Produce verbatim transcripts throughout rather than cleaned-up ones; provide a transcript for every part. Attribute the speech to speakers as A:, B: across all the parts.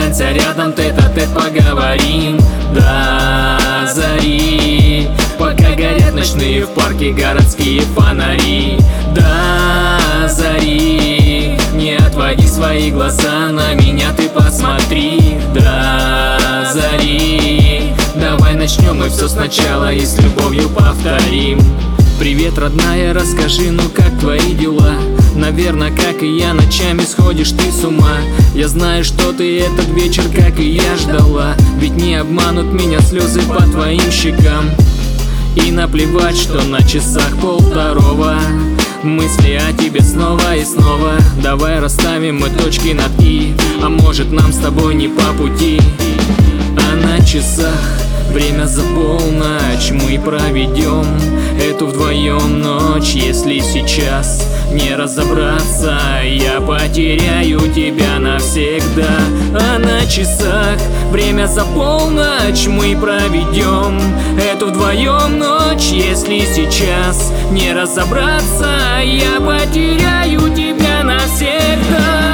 A: останься рядом, тет-а-тет поговорим до зари, пока горят ночные в парке городские фонари. До зари, не отводи свои глаза, на меня ты посмотри. До зари, давай начнем мы все сначала и с любовью повторим. Привет, родная, расскажи, ну как твои дела? Наверное, как и я, ночами сходишь ты с ума. Я знаю, что ты этот вечер, как и я, ждала. Ведь не обманут меня слезы по твоим щекам. И наплевать, что на часах полвторого. Мысли о тебе снова и снова. Давай расставим мы точки над «и». А может, нам с тобой не по пути. А на часах время за полночь, мы проведем эту вдвоем ночь. Если сейчас не разобраться, я потеряю тебя навсегда. А на часах время за полночь, мы проведем эту вдвоем ночь. Если сейчас не разобраться, я потеряю тебя навсегда.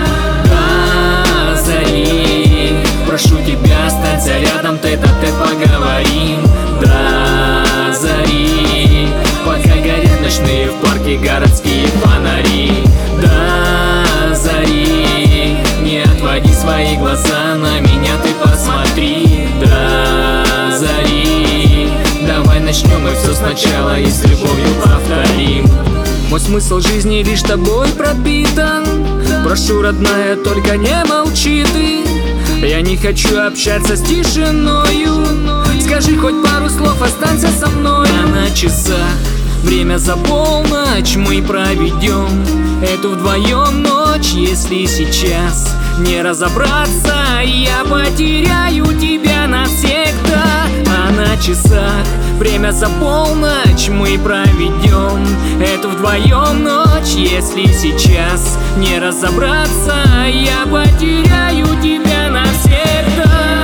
A: До зари, прошу тебя, останься рядом, тет-а-тет поговорим до зари, пока горят ночные в парке городские фонари. До зари, не отводи свои глаза, на меня ты посмотри. До зари, давай начнем мы все сначала и с любовью повторим. Мой смысл жизни лишь тобой пропитан. Прошу, родная, только не молчи ты. Я не хочу общаться с тишиною. Скажи хоть пару слов, останься со мной. А на часах время за полночь, мы проведем эту вдвоем ночь. Если сейчас не разобраться, я потеряю тебя навсегда. А на часах время за полночь, мы проведем эту вдвоем ночь. Если сейчас не разобраться, я потеряю тебя навсегда.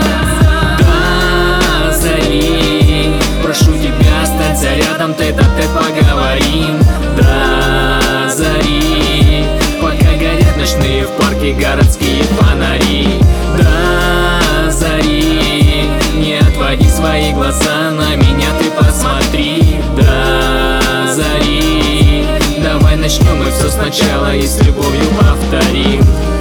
A: До зари, прошу тебя, останься рядом, тет-а-тет поговорим до зари, пока горят ночные в парке городские фонари. До зари, не отводи свои глаза, на меня ты посмотри. До зари, давай начнем мы все сначала и с любовью повторим.